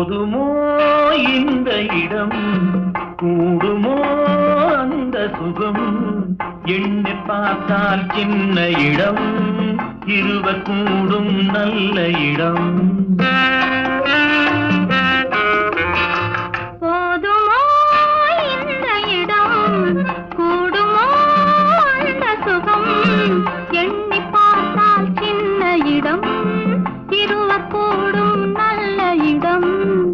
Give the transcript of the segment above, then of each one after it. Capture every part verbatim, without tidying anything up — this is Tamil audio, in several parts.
போதுமோ இந்த இடம், கூடுமோ அந்த சுகம், எண்ணி பார்த்தால் சின்ன இடம், இருவர் கூடும் நல்ல இடம். போதுமோ இந்த இடம், கூடுமோ அந்த சுகம், எண்ணி பார்த்தால் சின்ன இடம், இருவர் கூடும் நல்ல இடம்.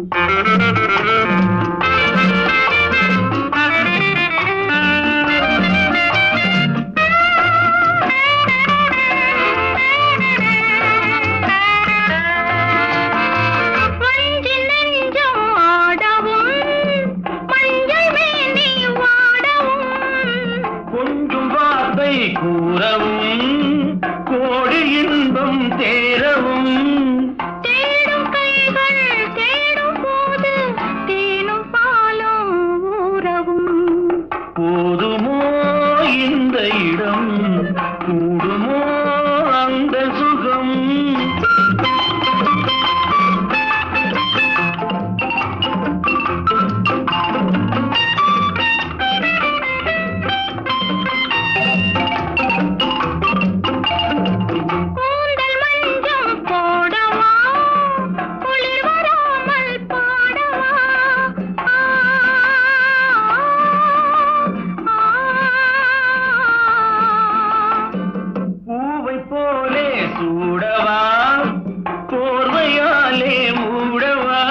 கூறவும் கோடி இன்பம் தேரவும், தேடும் கைகள் தேடும் போது தேனும் பாலும் ஊறவும். போதுமோ இந்த இடம், கூடுமோ அந்த சுகம். போலே சூடவா, போர்வையாலே மூடவா,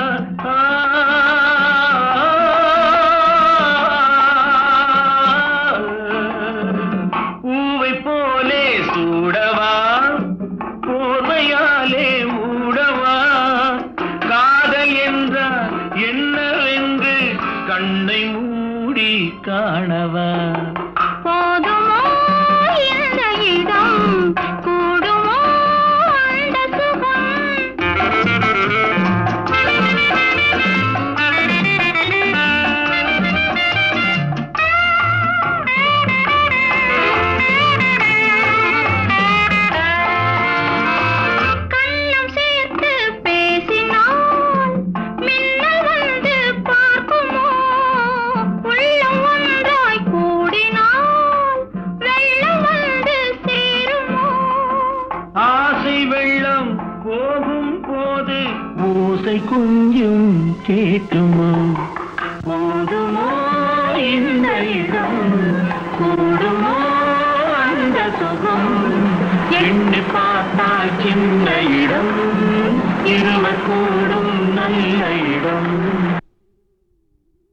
பூவை போலே சூடவா, போர்வையாலே மூடவா, காதல் என்றால் என்னவென்று கண்ணை மூடி காணவா. போதுமோ இந்த இடம், கூடுமோ அந்த சுகம். கண்ணம் சேர்த்து பேசினால் மின்னல் வந்து பார்க்குமோ, உள்ளம் ஒன்றாய் கூடினால் வெள்ளம் வந்து சேருமோ. ஆசை வெள்ளம் போகும் போது ஓசை கொஞ்சம் கேட்குமோ. போதுமோ இந்த இடம், கூடுமோ அந்த சுகம், எண்ணி பார்த்தால் சின்ன இடம், இருவர் கூடும் நல்ல இடம்.